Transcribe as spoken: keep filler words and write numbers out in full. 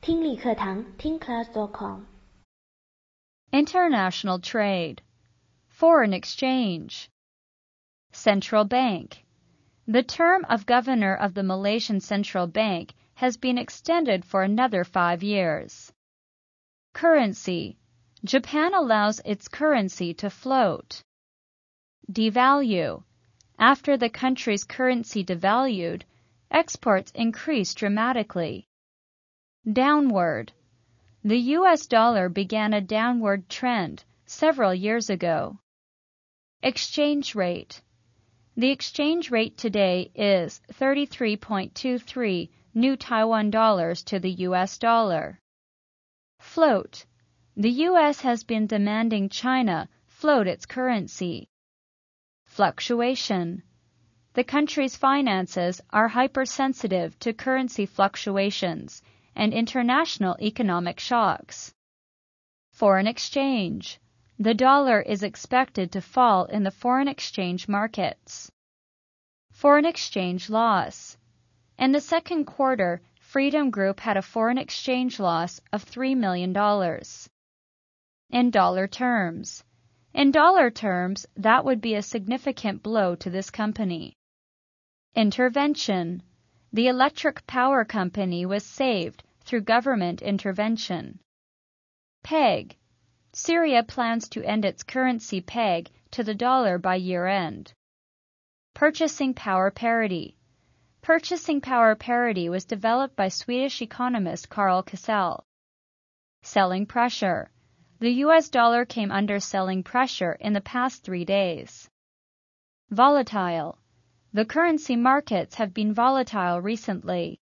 听力课堂听 class dot com。 International trade. Foreign exchange. Central bank. The term of governor of the Malaysian Central Bank has been extended for another five years. Currency. Japan allows its currency to float. Devalue. After the country's currency devalued, exports increased dramatically. Downward. The U S dollar began a downward trend several years ago. Exchange rate. The exchange rate today is thirty-three point two three new Taiwan dollars to the U S dollar. Float. The U S has been demanding China float its currency. Fluctuation. The country's finances are hypersensitive to currency fluctuations and international economic shocks. Foreign exchange. The dollar is expected to fall in the foreign exchange markets. Foreign exchange loss. In the second quarter, Freedom Group had a foreign exchange loss of three million dollars. In dollar terms. In dollar terms, that would be a significant blow to this company. Intervention. The electric power company was saved through government intervention. Peg. Syria plans to end its currency peg to the dollar by year-end. Purchasing power parity. Purchasing power parity was developed by Swedish economist Carl Cassell. Selling pressure. The U S dollar came under selling pressure in the past three days. Volatile. The currency markets have been volatile recently.